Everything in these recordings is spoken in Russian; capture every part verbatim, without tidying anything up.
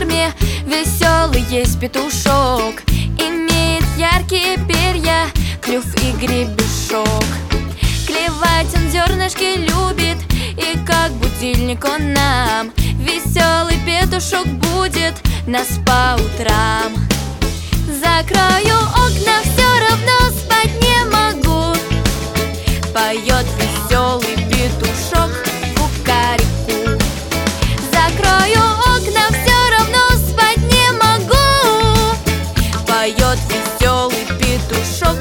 ферме веселый есть петушок. Имеет яркие перья, клюв и гребешок. Клевать он зернышки любит, и как будильник он нам веселый петушок будет нас по утрам. Закрою окна, все равно спать не могу. Поет веселый петушок кукареку. Закрою окна, все равно спать не могу. Поет веселый петушок.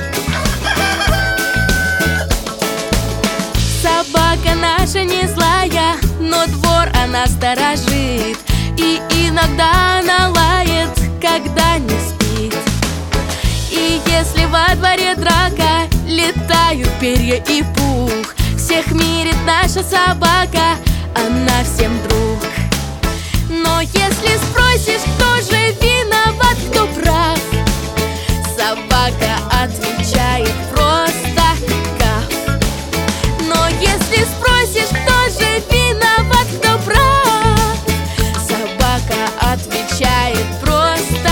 Собака наша не злая, но двор она сторожит, и иногда она лает, когда не спит. И если во дворе драка, летают перья и пух, всех мирит наша собака, она всем друг. Но если спросишь, кто же виноват, кто прав, собака отвечает просто гав. Но если спросишь, кто же виноват, кто прав, собака отвечает просто.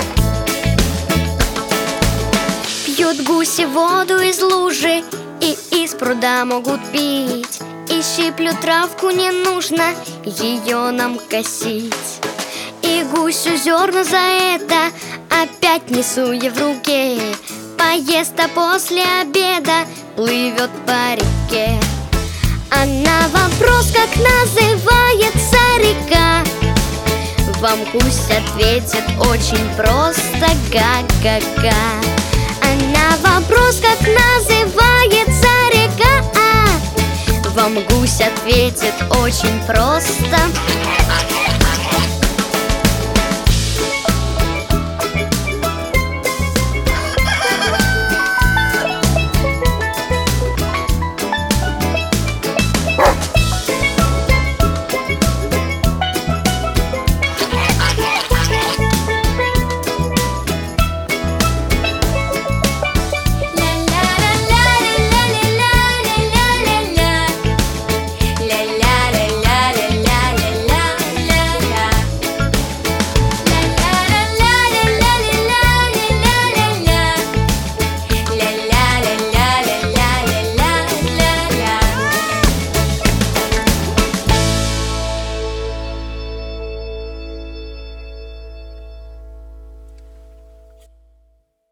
Пьют гуси воду из лужи и из пруда могут пить, и щиплют травку не нужно ее нам косить. И гусю зерна за это опять несу я в руке. Поест, а после обеда плывет по реке. А на вопрос, как называется река, вам гусь ответит очень просто: га-га-га. А на вопрос, как называется река, вам гусь ответит очень просто: